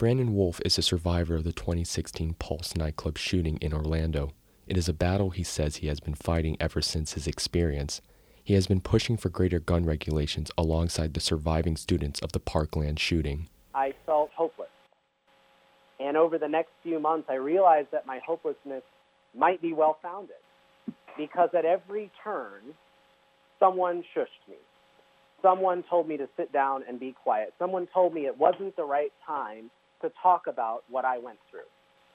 Brandon Wolf is a survivor of the 2016 Pulse nightclub shooting in Orlando. It is a battle he says he has been fighting ever since his experience. He has been pushing for greater gun regulations alongside the surviving students of the Parkland shooting. I felt hopeless. And over the next few months, I realized that my hopelessness might be well-founded, because at every turn, someone shushed me. Someone told me to sit down and be quiet. Someone told me it wasn't the right time to talk about what I went through.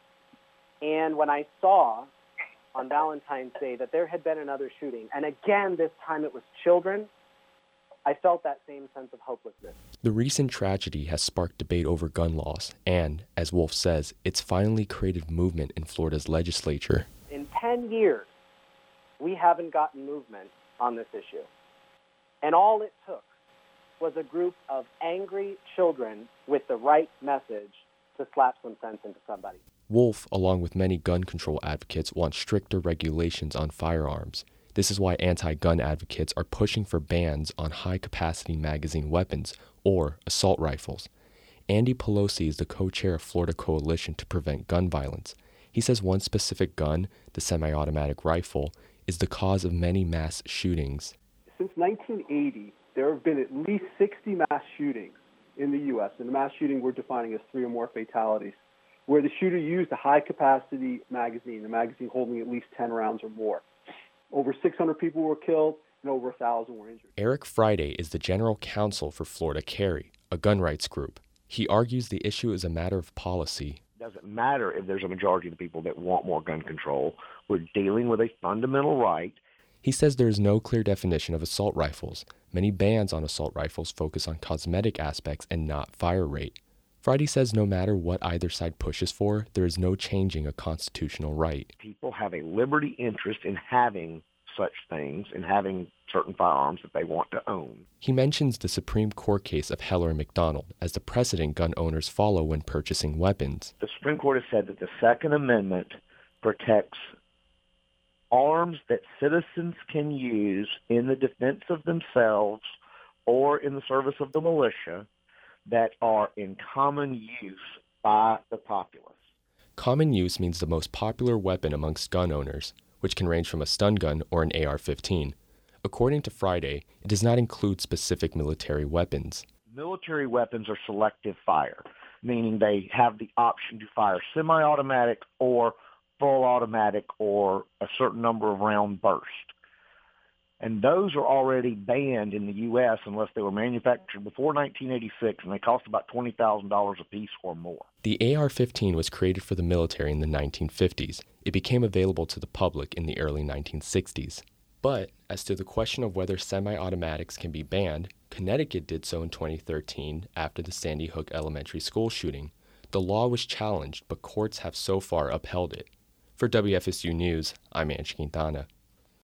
And when I saw on Valentine's Day that there had been another shooting, and again, this time it was children, I felt that same sense of hopelessness. The recent tragedy has sparked debate over gun laws, and, as Wolf says, it's finally created movement in Florida's legislature. In 10 years, we haven't gotten movement on this issue. And all it took was a group of angry children with the right message to slap some sense into somebody. Wolf, along with many gun control advocates, want stricter regulations on firearms. This is why anti-gun advocates are pushing for bans on high-capacity magazine weapons, or assault rifles. Andy Pelosi is the co-chair of Florida Coalition to Prevent Gun Violence. He says one specific gun, the semi-automatic rifle, is the cause of many mass shootings. Since 1980, there have been at least 60 mass shootings in the U.S., and the mass shooting we're defining as 3 or more fatalities, where the shooter used a high-capacity magazine, a magazine holding at least 10 rounds or more. Over 600 people were killed, and over 1,000 were injured. Eric Friday is the general counsel for Florida Carry, a gun rights group. He argues the issue is a matter of policy. It doesn't matter if there's a majority of the people that want more gun control. We're dealing with a fundamental right. He says there is no clear definition of assault rifles. Many bans on assault rifles focus on cosmetic aspects and not fire rate. Friday says no matter what either side pushes for, there is no changing a constitutional right. People have a liberty interest in having such things, in having certain firearms that they want to own. He mentions the Supreme Court case of Heller and McDonald as the precedent gun owners follow when purchasing weapons. The Supreme Court has said that the Second Amendment protects arms that citizens can use in the defense of themselves or in the service of the militia that are in common use by the populace. Common use means the most popular weapon amongst gun owners, which can range from a stun gun or an AR-15. According to Friday, it does not include specific military weapons. Military weapons are selective fire, meaning they have the option to fire semi-automatic or full automatic or a certain number of round burst. And those are already banned in the U.S. unless they were manufactured before 1986, and they cost about $20,000 a piece or more. The AR-15 was created for the military in the 1950s. It became available to the public in the early 1960s. But as to the question of whether semi-automatics can be banned, Connecticut did so in 2013 after the Sandy Hook Elementary School shooting. The law was challenged, but courts have so far upheld it. For WFSU News, I'm Ansh Quintana.